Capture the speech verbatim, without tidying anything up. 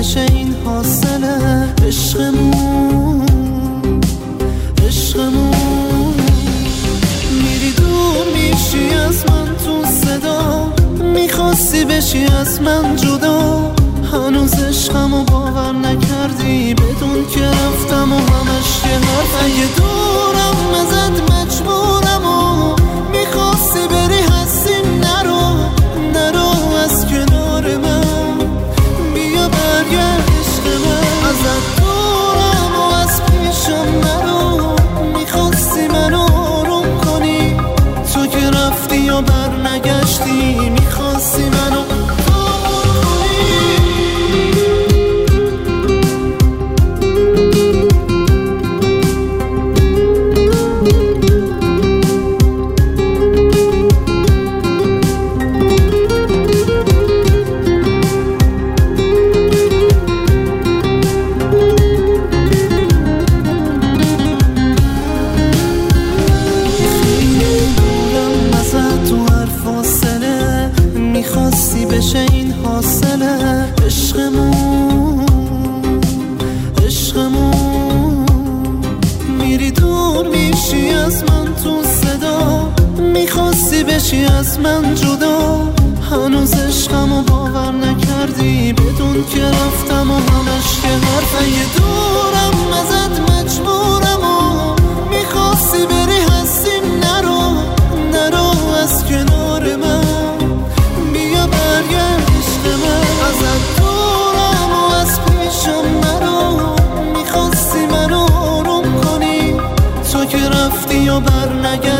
بشه این حاصله عشقمون عشقمون. میری دور میشی از من تو صدا، میخواستی بشی از من جدا، هنوز عشقمو باور نکردی بدون که رفتم و همش یه حرف. اگه دورم ازت مجبورم و میخواستی بری هستی، نرو نرو از کنار من، بیا برگرد عشق من. ازت دورم و از پیشم نرو، میخواستی منو آروم کنی، تو که رفتی یا بر نگشتی، میخواستی منو بشه این حاصله عشقمون عشقمون. میری دور میشی از من تو صدا، میخواستی بشی از من جدا، هنوز عشقمو باور نکردی بدون که رفتم و همش که حرف. اگه دورم ازت مجبورم و میخواستی بری هستی، نرو نرو از کنار من، برگرد عشق من. ازت دورم و از پیشم نرو، میخواستی منو آروم کنی، تو که رفتی یا بر نگشتی.